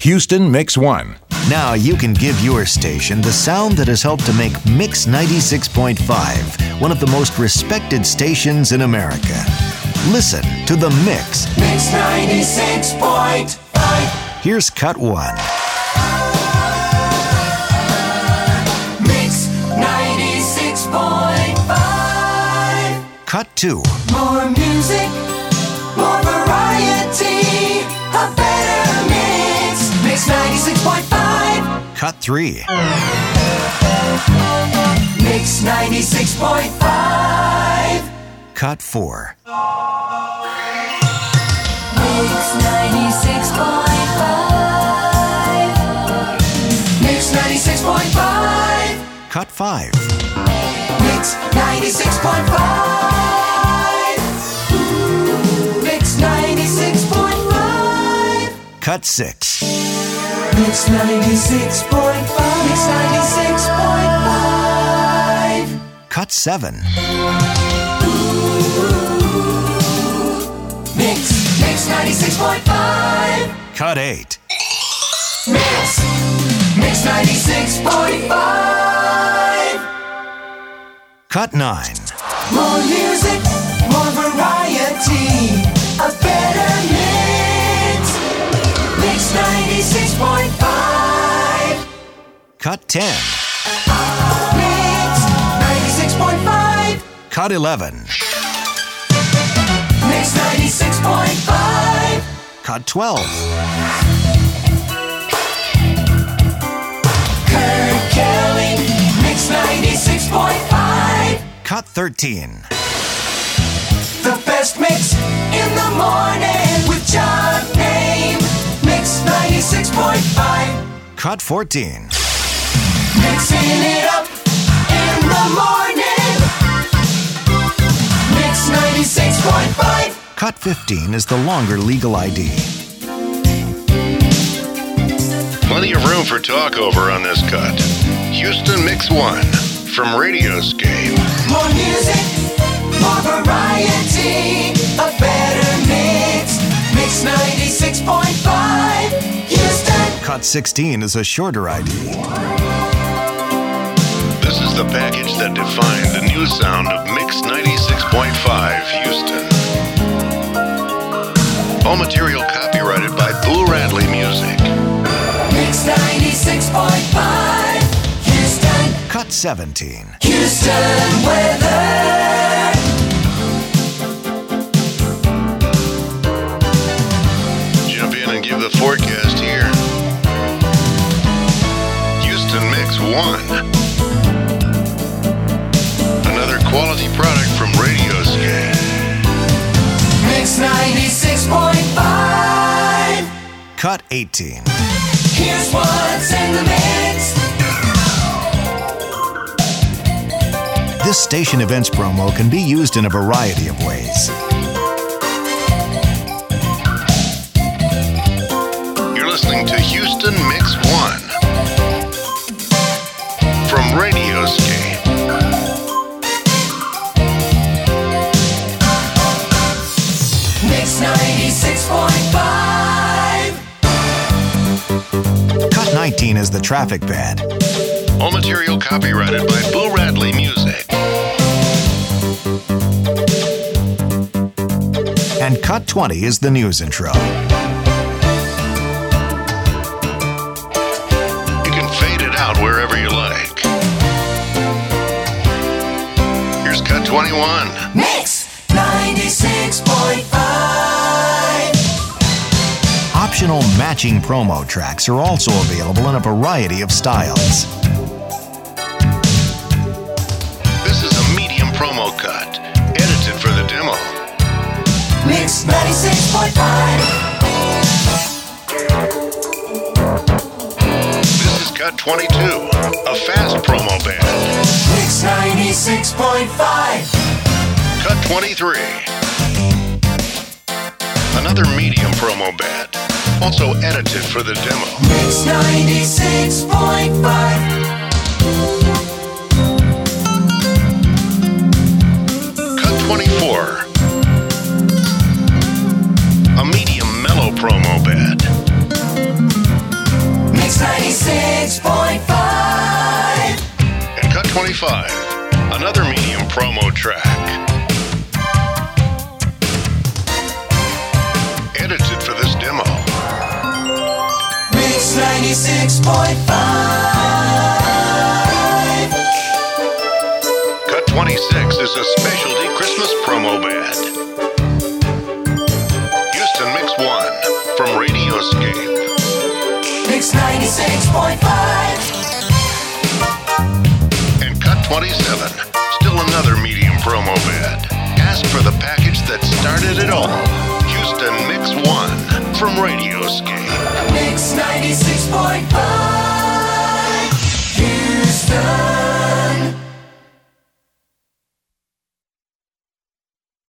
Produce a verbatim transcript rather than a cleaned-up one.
Houston Mix one. Now you can give your station the sound that has helped to make Mix ninety-six point five one of the most respected stations in America. Listen to The Mix. Mix ninety-six point five. Here's cut one. Mix ninety-six point five. Cut two. More music, more variety, a better mix. Mix ninety-six point five. Cut three. Mix ninety-six point five. Cut four. Mix ninety-six point five. Mix ninety-six point five. Cut five. Mix ninety-six point five. Mix ninety-six point five. Cut six. Mix ninety-six point five. Mix ninety-six point five. Cut seven. Mix, Mix ninety-six point five. Cut eight. Mix, Mix ninety-six point five. Cut nine. More music, more variety, a better mix. Mix ninety-six point five. Cut ten. Mix ninety-six point five. Cut eleven. Mix ninety-six point five. Cut twelve. Kurt Kelly, Mix ninety-six point five. Cut thirteen. The best mix in the morning with John Name. Mix ninety-six point five. Cut fourteen. Mixing it up in the morning. Mix ninety-six point five. Cut fifteen is the longer legal I D. Plenty of room for talk over on this cut. Houston Mix one from Radioscape. More music, more variety, a better mix. Mix ninety-six point five. Houston. Cut sixteen is a shorter I D. This is the package that defined the new sound of Mix ninety-six point five Houston. All material copyrighted by Boo Radley Music. Mix ninety-six point five. Houston. Cut seventeen. Houston weather. Jump in and give the forecast here. Houston Mix one. Another quality product from Radioscape. Mix ninety-six point five. Cut eighteen. Here's what's in the mix. This station events promo can be used in a variety of ways. You're listening to Houston Mix one from Radioscape. Mix ninety-six point five. Cut nineteen is the traffic pad. All material copyrighted by Boo Radley Music. And cut twenty is the news intro. You can fade it out wherever you like. Here's cut twenty-one. Mix ninety-six point five. Optional matching promo tracks are also available in a variety of styles. This is a medium promo cut, edited for the demo. Mix ninety-six point five. This is cut twenty-two, a fast promo band. Mix ninety-six point five. Cut twenty-three. Another medium promo band, also edited for the demo. Mix ninety-six point five. Cut twenty-four. A medium mellow promo bed. twenty-five, another medium promo track. Edited for this demo. Mix ninety-six point five. Cut twenty-six is a specialty Christmas promo band. Houston Mix one from Radioscape. Mix ninety-six point five. And Cut twenty-seven, still another medium promo band. Ask for the package that started it all. Houston Mix one from Radioscape. Mix ninety-six point five. Houston.